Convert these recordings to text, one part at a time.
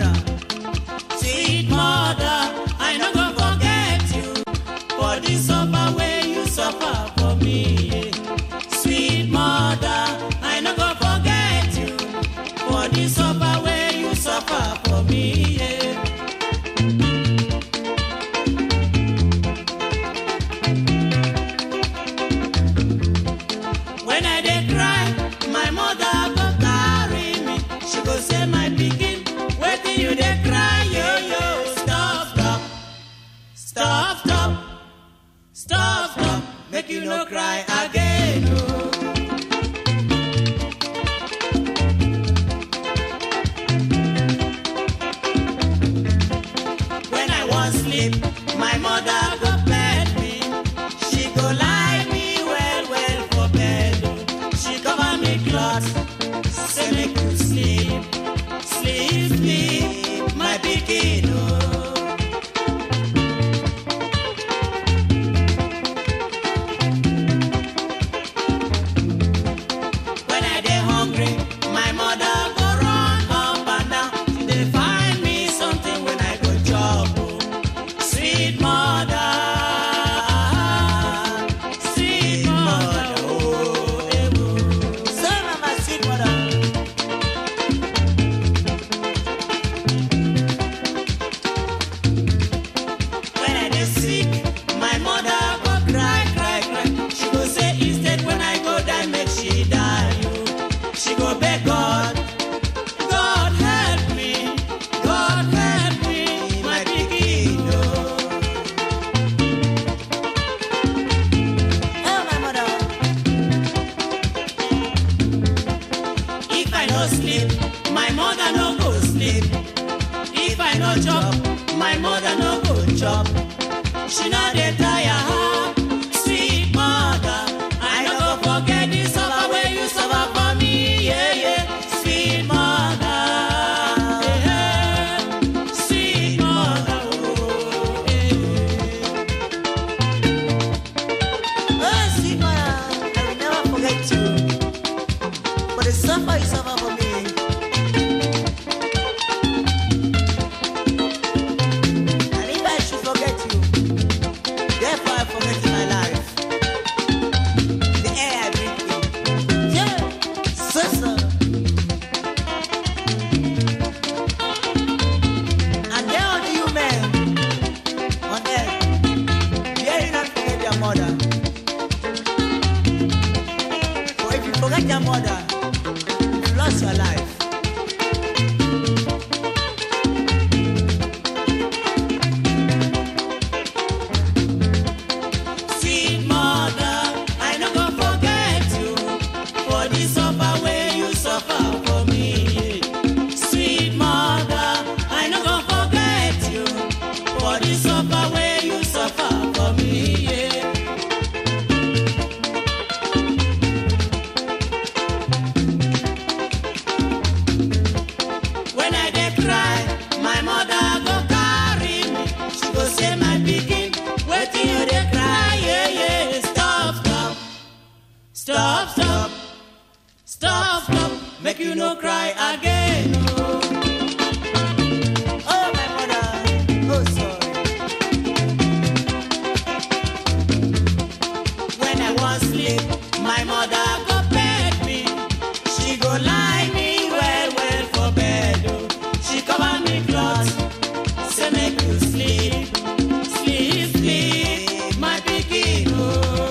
mother. Sweet mother, I no go forget you for the suffer way you suffer for me. Sweet mother, I no go forget you for the suffer way you suffer for me. When I dey cry, my mother go carry me. She go say, my pikin, wetin you dey cry, yo yo? Stop, stop, stop, stop, stop, stop. Make you no cry again, oh. When I want sleep, my mother go bed me. She go lie me well for bed, oh. She cover me cloth, say make you sleep, sleep, sleep, my pikin, oh. When I dey hungry, my mother go run up and down. She dey find me something when I go chop, oh. Sweet mother, sweet mother, oh, eh, oh. So my sweet mother. When I dey sick, my mother go cry, cry, cry. She go say instead when I go die, make she die, oh. She go beg God, God help me, my pikin, oh. Oh, my mother. If I no sleep, my mother no go sleep. If I no chop, my mother no go chop. She no dey tire, sweet mother. I no go forget the suffer way you suffer for me, yeah, yeah. Sweet mother, yeah, sweet mother, oh, yeah. Oh, sweet mother, I will never forget you for the suffer you suffer for me. And if I should forget you, therefore I forget my life. The air I breathe in. Yeah, so. And there are the human on earth, dare you not forget your mother. For if you forget your mother, you lost your life. Sweet mother, I no go forget you for the suffer way you suffer for me. Sweet mother, I no go forget you for the suffer way you suffer for me. When I dey cry, my mother go carry me. She go say, my pikin, wetin you dey cry, yeah, yeah. Stop, stop, stop, stop, stop, stop. Make you no cry again, oh. Oh, my mother, oh, sorry. When I want sleep, my mother go beg me. She go lie me well for bed, oh. She cover me cloth, say make you sleep, sleep, sleep, my pikin, oh.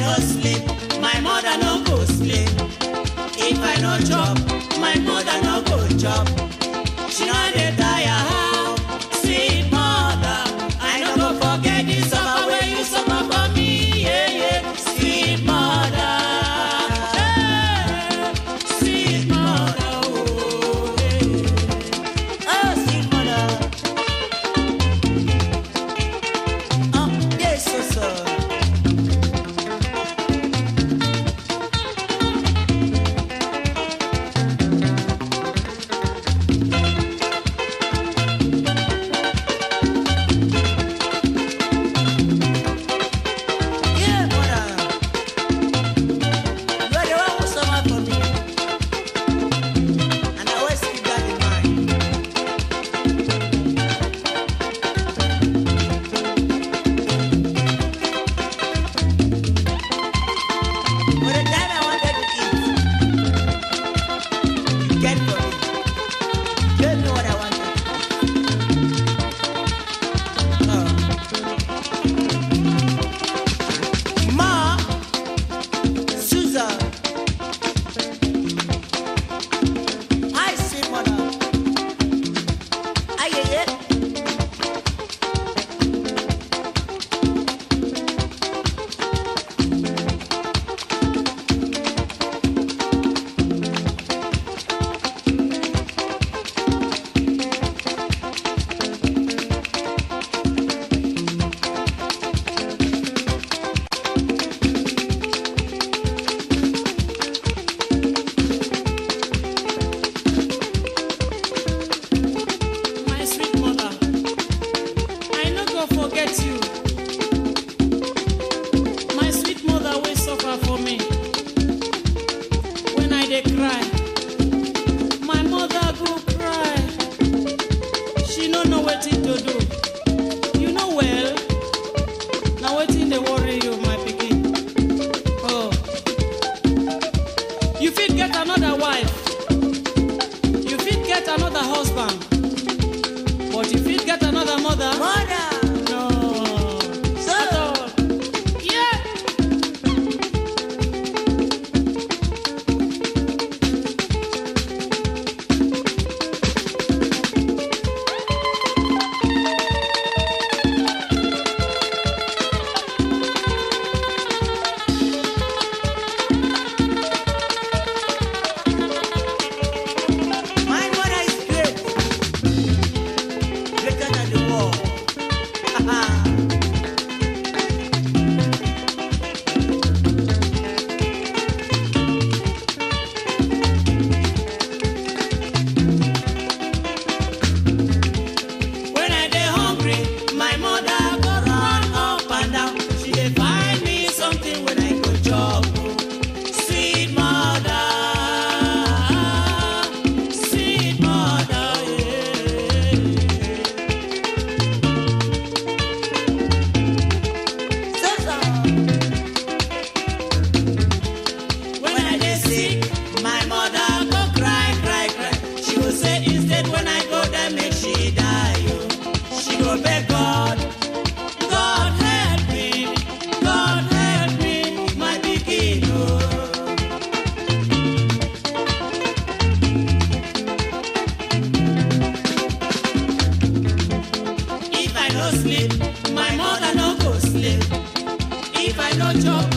no sleep, my mother no go sleep. If I no chop, my mother no go chop. She no dey tire how, sweet mother. I no go forget the suffer where you suffer for me, yeah, yeah. Sweet mother, hey, sweet mother, oh, hey. Oh, sweet mother. Oh, yes, so, so. If I no chop,